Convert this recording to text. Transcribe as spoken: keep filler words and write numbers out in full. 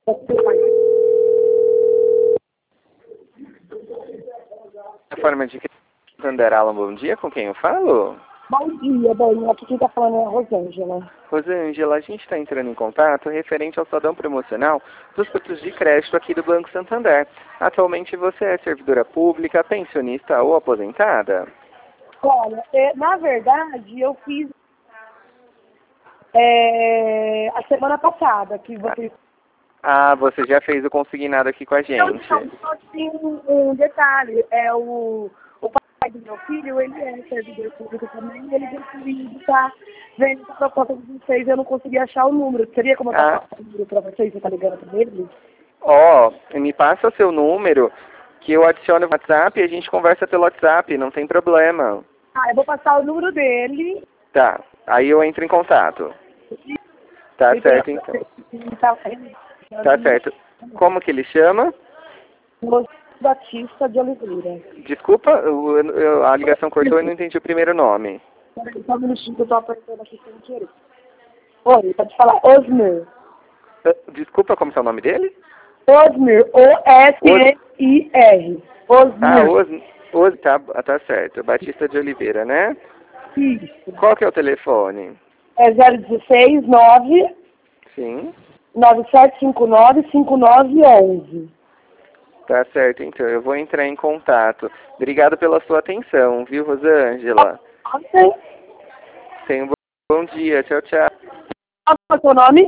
Forma de Santander, Alan, bom dia, com quem eu falo? Bom dia, bem, aqui quem está falando é a Rosângela. Rosângela, a gente está entrando em contato referente ao salão promocional dos produtos de crédito aqui do Banco Santander. Atualmente você é servidora pública, pensionista ou aposentada? Olha, é, na verdade, eu fiz é, a semana passada, que você... Ah, você já fez o consignado aqui com a gente. Não, não, só tem um, um detalhe, é o, o pai do meu filho, ele é servidor público também, e ele decidiu estar vendo essa proposta de vocês, eu não consegui achar o número. Seria como eu Ah. passar o número para vocês, você está ligando para ele? Ó, oh, me passa o seu número, que eu adiciono no WhatsApp e a gente conversa pelo WhatsApp, não tem problema. Ah, eu vou passar o número dele. Tá, aí eu entro em contato. Tá Ele certo, tem- então. Tá, Tá certo. Como que ele chama? Batista de Oliveira. Desculpa, eu- eu- a ligação cortou e não entendi o primeiro nome. Peraí, só um minutinho que eu tô apertando aqui sem querer. Oi, pode falar Osmir. Ah, Desculpa, como é o nome dele? Osmir, O S M I R. Ah, Osmir. Os, Os, tá, tá certo. Batista de Oliveira, né? Isso. Qual que é o telefone? É zero um seis, nove, Sim, nove sete cinco nove, cinco nove um um. tá certo, então. Eu vou entrar em contato. Obrigado pela sua atenção, viu, Rosângela? Ok. Tenha um bom dia. Tchau, tchau. Qual é o seu nome?